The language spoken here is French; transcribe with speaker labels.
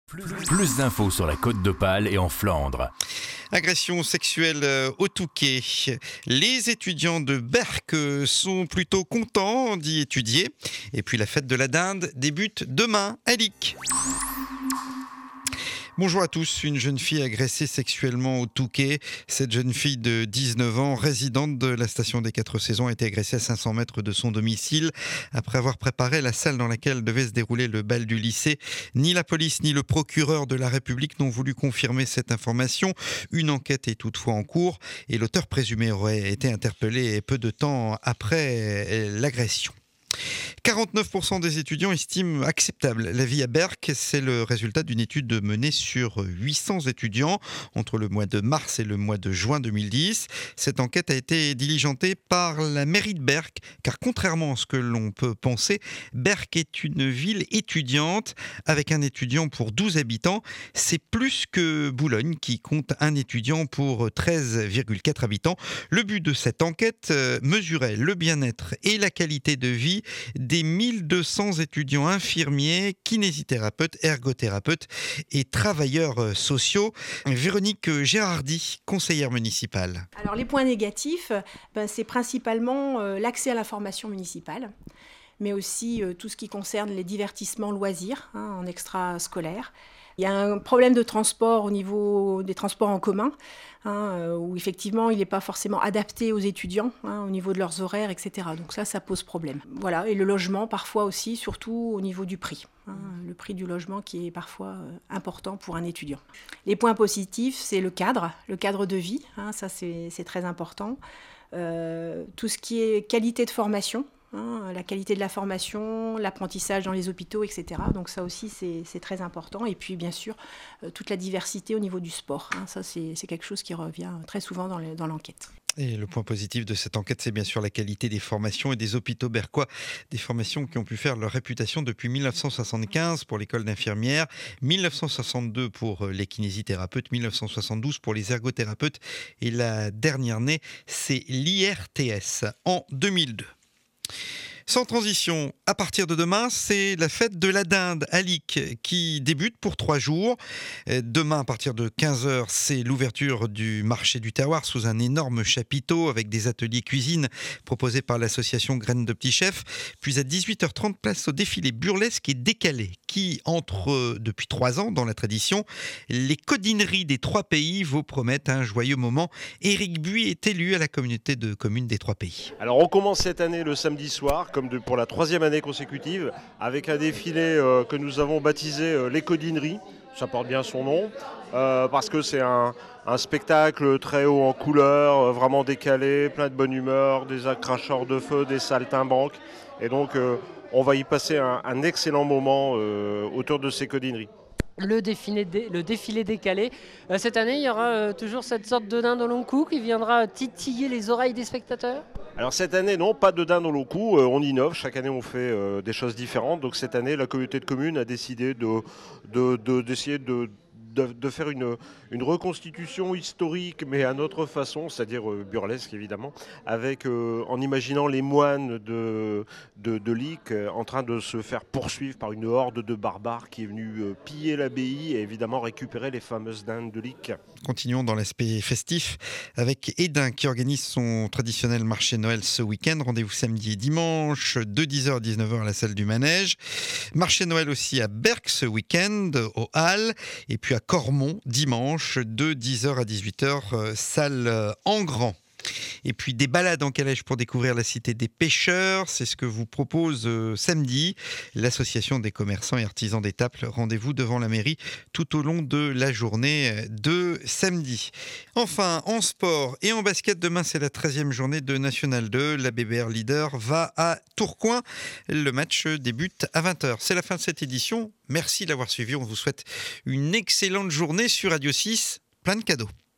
Speaker 1: Plus d'infos sur la Côte d'Opale et en Flandre.
Speaker 2: Agression sexuelle au Touquet. Les étudiants de Berck sont plutôt contents d'y étudier. Et puis la fête de la dinde débute demain à Lic. Bonjour à tous. Une jeune fille agressée sexuellement au Touquet. Cette jeune fille de 19 ans, résidente de la station des 4 saisons, a été agressée à 500 mètres de son domicile après avoir préparé la salle dans laquelle devait se dérouler le bal du lycée. Ni la police ni le procureur de la République n'ont voulu confirmer cette information. Une enquête est toutefois en cours et l'auteur présumé aurait été interpellé peu de temps après l'agression. 49% des étudiants estiment acceptable la vie à Berck. C'est le résultat d'une étude menée sur 800 étudiants entre le mois de mars et le mois de juin 2010. Cette enquête a été diligentée par la mairie de Berck, car contrairement à ce que l'on peut penser, Berck est une ville étudiante avec un étudiant pour 12 habitants. C'est plus que Boulogne qui compte un étudiant pour 13,4 habitants. Le but de cette enquête mesurait le bien-être et la qualité de vie des 1200 étudiants infirmiers, kinésithérapeutes, ergothérapeutes et travailleurs sociaux. Véronique Gérardi, conseillère municipale.
Speaker 3: Alors les points négatifs, c'est principalement l'accès à l'information municipale, mais aussi tout ce qui concerne les divertissements loisirs en extrascolaire. Il y a un problème de transport au niveau des transports en commun, où effectivement il n'est pas forcément adapté aux étudiants au niveau de leurs horaires, etc. Donc ça pose problème. Voilà, et le logement parfois aussi, surtout au niveau du prix. Le prix du logement qui est parfois important pour un étudiant. Les points positifs, c'est le cadre de vie, ça c'est très important. Tout ce qui est qualité de formation. La qualité de la formation, l'apprentissage dans les hôpitaux, etc. Donc ça aussi, c'est très important. Et puis, bien sûr, toute la diversité au niveau du sport. Ça, c'est quelque chose qui revient très souvent dans l'enquête.
Speaker 2: Et le point positif de cette enquête, c'est bien sûr la qualité des formations et des hôpitaux berquois. Des formations qui ont pu faire leur réputation depuis 1975 pour l'école d'infirmières, 1962 pour les kinésithérapeutes, 1972 pour les ergothérapeutes. Et la dernière née, c'est l'IRTS en 2002. Sans transition, à partir de demain, c'est la fête de la dinde à Lic qui débute pour 3 jours. Demain, à partir de 15h, c'est l'ouverture du marché du terroir sous un énorme chapiteau avec des ateliers cuisine proposés par l'association Graines de Petits Chefs. Puis à 18h30, place au défilé burlesque et décalé qui entre depuis 3 ans dans la tradition. Les codineries des 3 pays vous promettent un joyeux moment. Éric Buis est élu à la communauté de communes des 3 pays.
Speaker 4: Alors on commence cette année le samedi soir, pour la 3e année consécutive, avec un défilé que nous avons baptisé les Codineries. Ça porte bien son nom, parce que c'est un spectacle très haut en couleurs, vraiment décalé, plein de bonne humeur, des accrocheurs de feu, des saltimbanques. Et donc on va y passer un excellent moment autour de ces Codineries.
Speaker 5: Le défilé décalé. Cette année, il y aura toujours cette sorte de dinde au long cou qui viendra titiller les oreilles des spectateurs.
Speaker 4: Alors cette année, non, pas de dinde au long cou, on innove, chaque année on fait des choses différentes. Donc cette année, la communauté de communes a décidé d'essayer de faire une reconstitution historique, mais à notre façon, c'est-à-dire burlesque évidemment, avec en imaginant les moines de Lic en train de se faire poursuivre par une horde de barbares qui est venue piller l'abbaye et évidemment récupérer les fameuses dindes de Lic.
Speaker 2: Continuons dans l'aspect festif avec Edin qui organise son traditionnel marché Noël ce week-end. Rendez-vous samedi et dimanche de 10h à 19h à la salle du Manège. Marché Noël aussi à Berck ce week-end au Halles et puis à Cormont dimanche de 10h à 18h, salle en grand. Et puis des balades en calèche pour découvrir la cité des pêcheurs, c'est ce que vous propose samedi l'association des commerçants et artisans d'Étaples. Rendez-vous devant la mairie tout au long de la journée de samedi. Enfin, en sport et en basket, demain c'est la 13e journée de National 2. La BBR Leader va à Tourcoing. Le match débute à 20h. C'est la fin de cette édition. Merci de l'avoir suivi. On vous souhaite une excellente journée sur Radio 6. Plein de cadeaux.